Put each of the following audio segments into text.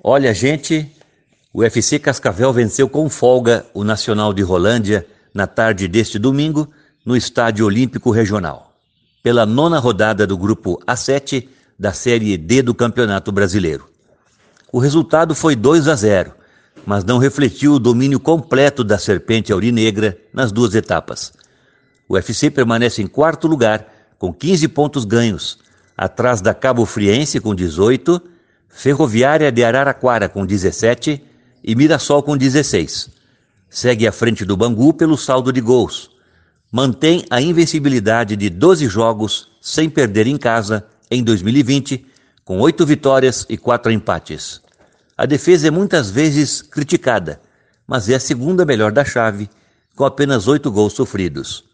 Olha, gente, o FC Cascavel venceu com folga o Nacional de Rolândia na tarde deste domingo no Estádio Olímpico Regional, pela 9ª rodada do Grupo A7 da Série D do Campeonato Brasileiro. O resultado foi 2-0, mas não refletiu o domínio completo da Serpente Aurinegra nas duas etapas. O FC permanece em 4º lugar, com 15 pontos ganhos, atrás da Cabo Friense com 18, Ferroviária de Araraquara com 17 e Mirassol com 16. Segue à frente do Bangu pelo saldo de gols. Mantém a invencibilidade de 12 jogos sem perder em casa em 2020, com 8 vitórias e 4 empates. A defesa é muitas vezes criticada, mas é a segunda melhor da chave, com apenas 8 gols sofridos.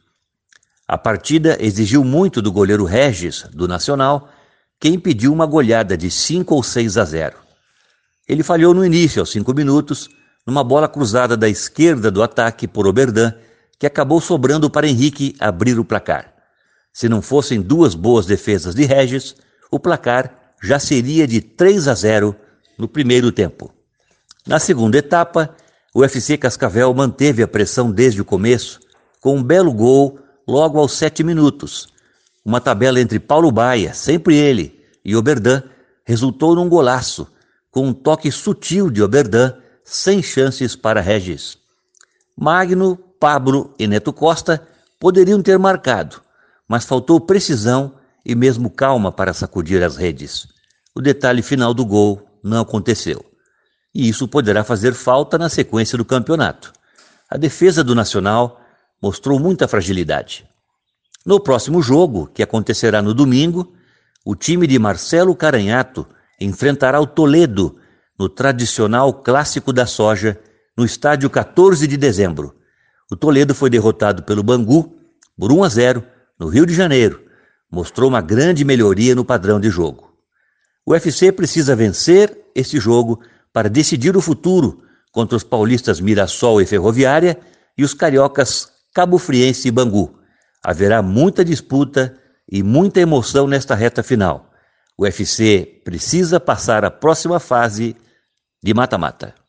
A partida exigiu muito do goleiro Regis, do Nacional, que impediu uma goleada de 5 ou 6-0. Ele falhou no início, aos 5 minutos, numa bola cruzada da esquerda do ataque por Oberdan, que acabou sobrando para Henrique abrir o placar. Se não fossem 2 boas defesas de Regis, o placar já seria de 3-0 no primeiro tempo. Na segunda etapa, o FC Cascavel manteve a pressão desde o começo, com um belo gol logo aos 7 minutos. Uma tabela entre Paulo Baia, sempre ele, e Oberdan resultou num golaço, com um toque sutil de Oberdan, sem chances para Regis. Magno, Pablo e Neto Costa poderiam ter marcado, mas faltou precisão e mesmo calma para sacudir as redes. O detalhe final do gol não aconteceu, e isso poderá fazer falta na sequência do campeonato. A defesa do Nacional mostrou muita fragilidade. No próximo jogo, que acontecerá no domingo, o time de Marcelo Caranhato enfrentará o Toledo no tradicional Clássico da Soja, no estádio 14 de dezembro. O Toledo foi derrotado pelo Bangu por 1-0 no Rio de Janeiro. Mostrou uma grande melhoria no padrão de jogo. O UFC precisa vencer este jogo para decidir o futuro contra os paulistas Mirassol e Ferroviária e os cariocas Cabo Friense e Bangu. Haverá muita disputa e muita emoção nesta reta final. O UFC precisa passar a próxima fase de mata-mata.